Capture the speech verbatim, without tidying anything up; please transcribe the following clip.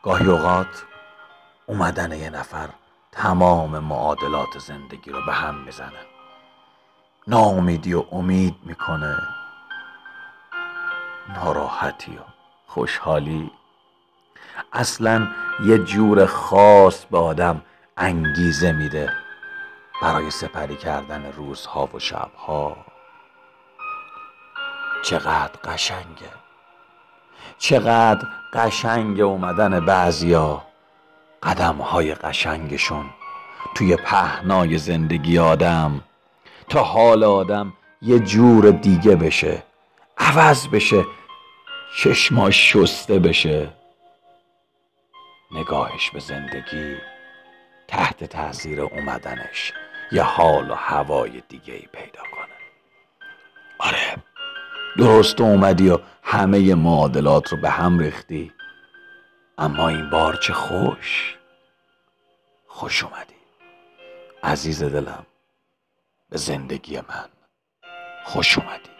گاهی اوقات اومدن یه نفر تمام معادلات زندگی رو به هم میزنه. ناامیدی و امید میکنه، ناراحتی و خوشحالی. اصلا یه جور خاص به آدم انگیزه میده برای سپری کردن روزها و شبها. چقدر قشنگه، چقدر قشنگ اومدن بعضیا، قدمهای قشنگشون توی پهنای زندگی آدم، تا حال آدم یه جور دیگه بشه، عوض بشه، چشماش شسته بشه، نگاهش به زندگی تحت تاثیر اومدنش یه حال و هوای دیگه ای پیدا کنه. آره، درست اومدی و همه معادلات رو به هم ریختی، اما این بار چه خوش خوش اومدی عزیز دلم، به زندگی من خوش اومدی.